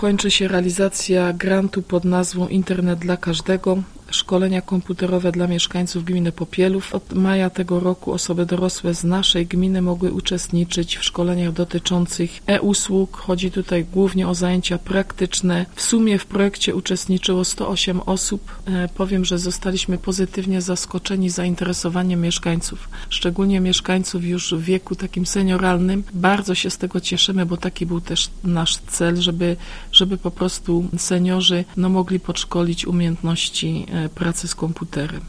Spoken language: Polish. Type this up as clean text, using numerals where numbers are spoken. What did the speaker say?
Kończy się realizacja grantu pod nazwą Internet dla każdego. Szkolenia komputerowe dla mieszkańców gminy Popielów. Od maja tego roku osoby dorosłe z naszej gminy mogły uczestniczyć w szkoleniach dotyczących e-usług. Chodzi tutaj głównie o zajęcia praktyczne. W sumie w projekcie uczestniczyło 108 osób. Powiem, że zostaliśmy pozytywnie zaskoczeni zainteresowaniem mieszkańców, szczególnie mieszkańców już w wieku takim senioralnym. Bardzo się z tego cieszymy, bo taki był też nasz cel, żeby po prostu seniorzy mogli podszkolić umiejętności pracy z komputerem.